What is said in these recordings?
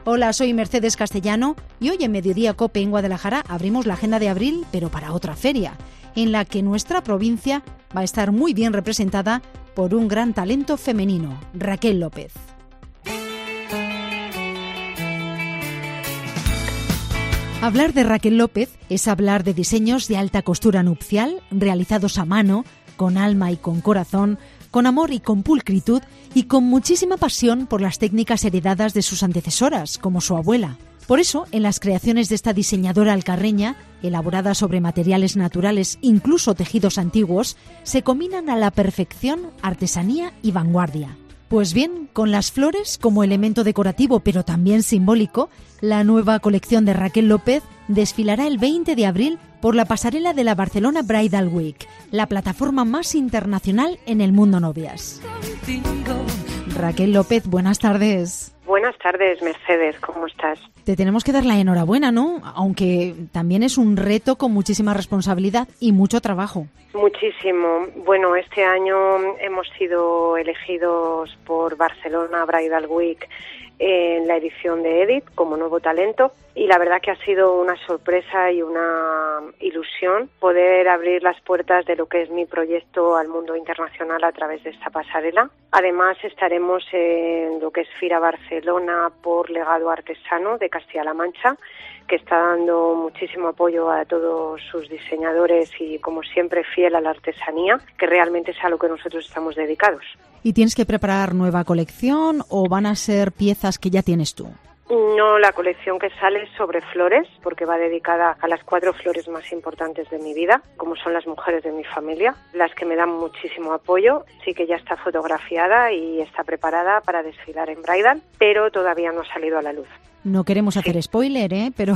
Hola, soy Mercedes Castellano y hoy en Mediodía COPE en Guadalajara abrimos la agenda de abril, pero para otra feria, en la que nuestra provincia va a estar muy bien representada por un gran talento femenino, Raquel López. Hablar de Raquel López es hablar de diseños de alta costura nupcial, realizados a mano, con alma y con corazón, con amor y con pulcritud y con muchísima pasión por las técnicas heredadas de sus antecesoras, como su abuela. Por eso, en las creaciones de esta diseñadora alcarreña, elaboradas sobre materiales naturales, incluso tejidos antiguos, se combinan a la perfección artesanía y vanguardia. Pues bien, con las flores como elemento decorativo pero también simbólico, la nueva colección de Raquel López desfilará el 20 de abril por la pasarela de la Barcelona Bridal Week, la plataforma más internacional en el mundo novias. Raquel López, buenas tardes. Buenas tardes, Mercedes, ¿cómo estás? Te tenemos que dar la enhorabuena, ¿no? Aunque también es un reto con muchísima responsabilidad y mucho trabajo. Muchísimo. Bueno, este año hemos sido elegidos por Barcelona Bridal Week en la edición de Edit como nuevo talento y la verdad que ha sido una sorpresa y una ilusión poder abrir las puertas de lo que es mi proyecto al mundo internacional a través de esta pasarela. Además estaremos en lo que es Fira Barcelona por Legado Artesano de Castilla-La Mancha, que está dando muchísimo apoyo a todos sus diseñadores y, como siempre, fiel a la artesanía, que realmente es a lo que nosotros estamos dedicados. ¿Y tienes que preparar nueva colección o van a ser piezas que ya tienes tú? No, la colección que sale es sobre flores, porque va dedicada a las 4 flores más importantes de mi vida, como son las mujeres de mi familia, las que me dan muchísimo apoyo. Sí que ya está fotografiada y está preparada para desfilar en Bridal, pero todavía no ha salido a la luz. No queremos hacer spoiler, pero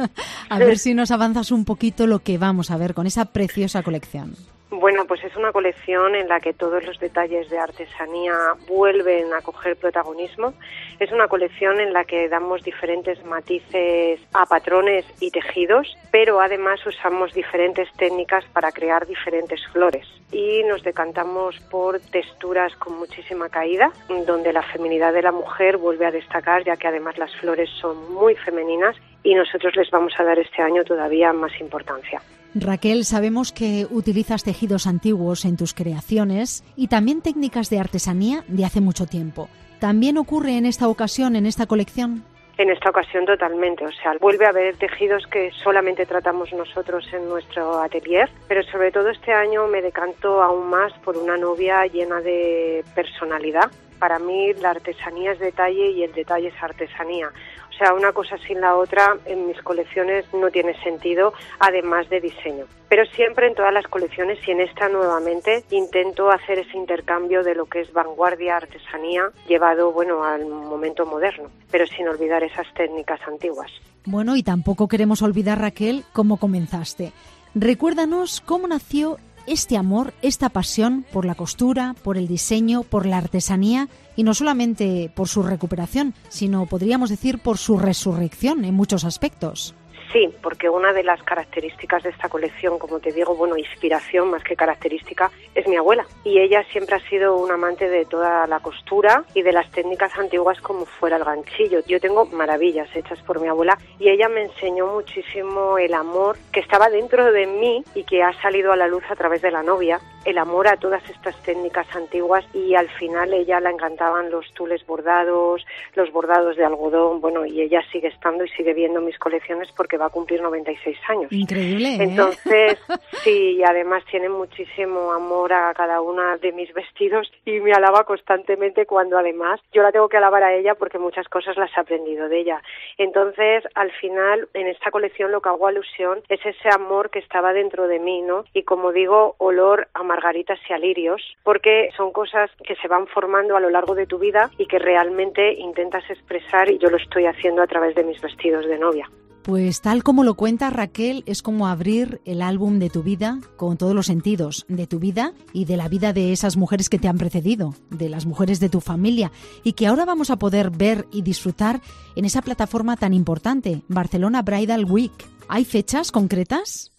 a ver si nos avanzas un poquito lo que vamos a ver con esa preciosa colección. Bueno, pues es una colección en la que todos los detalles de artesanía vuelven a coger protagonismo. Es una colección en la que damos diferentes matices a patrones y tejidos, pero además usamos diferentes técnicas para crear diferentes flores. Y nos decantamos por texturas con muchísima caída, donde la feminidad de la mujer vuelve a destacar, ya que además las flores son muy femeninas y nosotros les vamos a dar este año todavía más importancia. Raquel, sabemos que utilizas tejidos antiguos en tus creaciones y también técnicas de artesanía de hace mucho tiempo. ¿También ocurre en esta ocasión, en esta colección? En esta ocasión totalmente, vuelve a haber tejidos que solamente tratamos nosotros en nuestro atelier, pero sobre todo este año me decanto aún más por una novia llena de personalidad. Para mí la artesanía es detalle y el detalle es artesanía. Una cosa sin la otra en mis colecciones no tiene sentido, además de diseño. Pero siempre en todas las colecciones y en esta nuevamente intento hacer ese intercambio de lo que es vanguardia, artesanía, llevado al momento moderno, pero sin olvidar esas técnicas antiguas. Bueno, y tampoco queremos olvidar, Raquel, cómo comenzaste. Recuérdanos cómo nació este amor, esta pasión por la costura, por el diseño, por la artesanía y no solamente por su recuperación, sino podríamos decir por su resurrección en muchos aspectos. Sí, porque una de las características de esta colección, como te digo, inspiración más que característica, es mi abuela. Y ella siempre ha sido una amante de toda la costura y de las técnicas antiguas como fuera el ganchillo. Yo tengo maravillas hechas por mi abuela y ella me enseñó muchísimo el amor que estaba dentro de mí y que ha salido a la luz a través de la novia, el amor a todas estas técnicas antiguas, y al final ella le encantaban los tules bordados, los bordados de algodón, y ella sigue estando y sigue viendo mis colecciones porque va a cumplir 96 años. Increíble, ¿eh? Entonces, sí, y además tiene muchísimo amor a cada una de mis vestidos y me alaba constantemente cuando además yo la tengo que alabar a ella porque muchas cosas las he aprendido de ella. Entonces, al final, en esta colección lo que hago alusión es ese amor que estaba dentro de mí, ¿no? Y como digo, olor a margaritas y a lirios, porque son cosas que se van formando a lo largo de tu vida y que realmente intentas expresar, y yo lo estoy haciendo a través de mis vestidos de novia. Pues tal como lo cuenta Raquel, es como abrir el álbum de tu vida con todos los sentidos, de tu vida y de la vida de esas mujeres que te han precedido, de las mujeres de tu familia, y que ahora vamos a poder ver y disfrutar en esa plataforma tan importante, Barcelona Bridal Week. ¿Hay fechas concretas?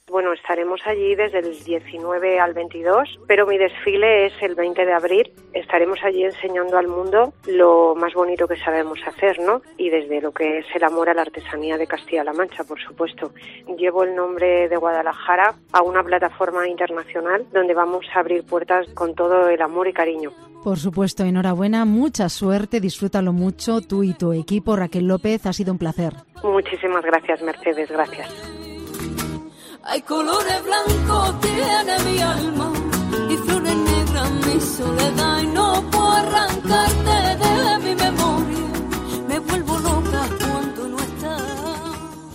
Bueno, estaremos allí desde el 19 al 22, pero mi desfile es el 20 de abril. Estaremos allí enseñando al mundo lo más bonito que sabemos hacer, ¿no? Y desde lo que es el amor a la artesanía de Castilla-La Mancha, por supuesto. Llevo el nombre de Guadalajara a una plataforma internacional donde vamos a abrir puertas con todo el amor y cariño. Por supuesto, enhorabuena, mucha suerte, disfrútalo mucho, tú y tu equipo. Raquel López, ha sido un placer. Muchísimas gracias, Mercedes, gracias. Hay colores blancos tiene mi alma y flores negras mi soledad y no puedo arrancarte de mi memoria, me vuelvo loca cuando no estás.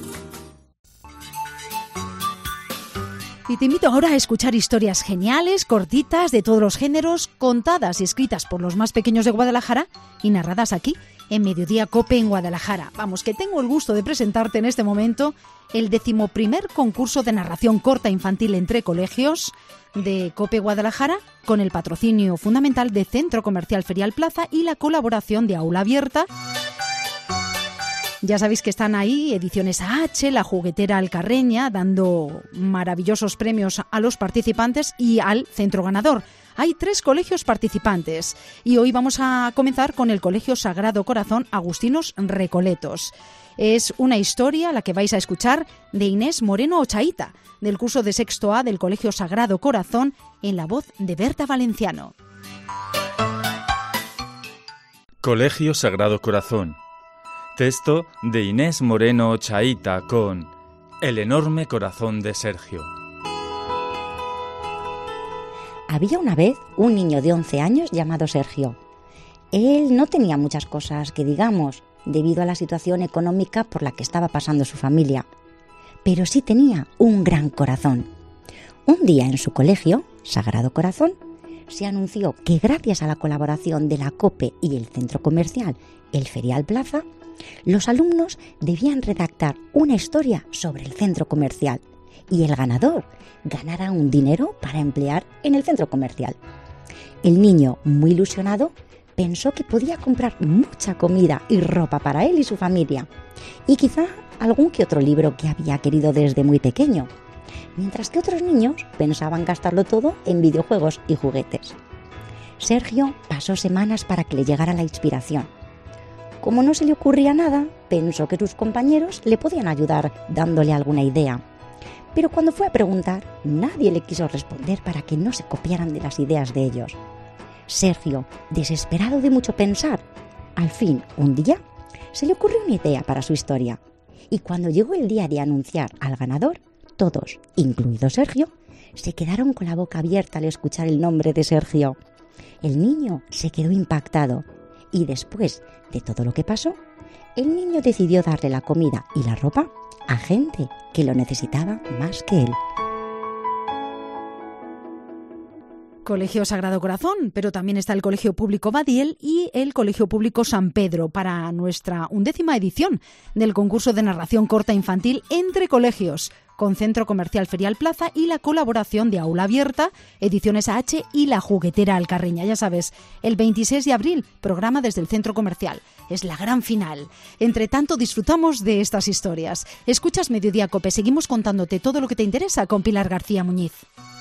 Y te invito ahora a escuchar historias geniales, cortitas, de todos los géneros, contadas y escritas por los más pequeños de Guadalajara y narradas aquí, en Mediodía Cope en Guadalajara. Vamos, que tengo el gusto de presentarte en este momento el 11º concurso de narración corta infantil entre colegios de Cope Guadalajara, con el patrocinio fundamental de Centro Comercial Ferial Plaza y la colaboración de Aula Abierta. Ya sabéis que están ahí Ediciones AH, La Juguetera Alcarreña, dando maravillosos premios a los participantes y al centro ganador. Hay 3 colegios participantes y hoy vamos a comenzar con el Colegio Sagrado Corazón Agustinos Recoletos. Es una historia, la que vais a escuchar, de Inés Moreno Ochaíta, del curso de sexto A del Colegio Sagrado Corazón, en la voz de Berta Valenciano. Colegio Sagrado Corazón. Texto de Inés Moreno Ochaíta con El enorme corazón de Sergio. Había una vez un niño de 11 años llamado Sergio. Él no tenía muchas cosas que digamos, debido a la situación económica por la que estaba pasando su familia, pero sí tenía un gran corazón. Un día en su colegio, Sagrado Corazón, se anunció que gracias a la colaboración de la COPE y el centro comercial El Ferial Plaza, los alumnos debían redactar una historia sobre el centro comercial y el ganador ganará un dinero para emplear en el centro comercial. El niño, muy ilusionado, pensó que podía comprar mucha comida y ropa para él y su familia, y quizá algún que otro libro que había querido desde muy pequeño, mientras que otros niños pensaban gastarlo todo en videojuegos y juguetes. Sergio pasó semanas para que le llegara la inspiración. Como no se le ocurría nada, pensó que sus compañeros le podían ayudar dándole alguna idea. Pero cuando fue a preguntar, nadie le quiso responder para que no se copiaran de las ideas de ellos. Sergio, desesperado de mucho pensar, al fin, un día, se le ocurrió una idea para su historia. Y cuando llegó el día de anunciar al ganador, todos, incluido Sergio, se quedaron con la boca abierta al escuchar el nombre de Sergio. El niño se quedó impactado y después de todo lo que pasó, el niño decidió darle la comida y la ropa a gente que lo necesitaba más que él. Colegio Sagrado Corazón, pero también está el Colegio Público Badiel y el Colegio Público San Pedro para nuestra 11ª edición del concurso de narración corta infantil entre colegios, con Centro Comercial Ferial Plaza y la colaboración de Aula Abierta, Ediciones AH y La Juguetera Alcarreña. Ya sabes, el 26 de abril, programa desde el Centro Comercial. Es la gran final. Entre tanto, disfrutamos de estas historias. Escuchas Mediodía Cope, seguimos contándote todo lo que te interesa con Pilar García Muñiz.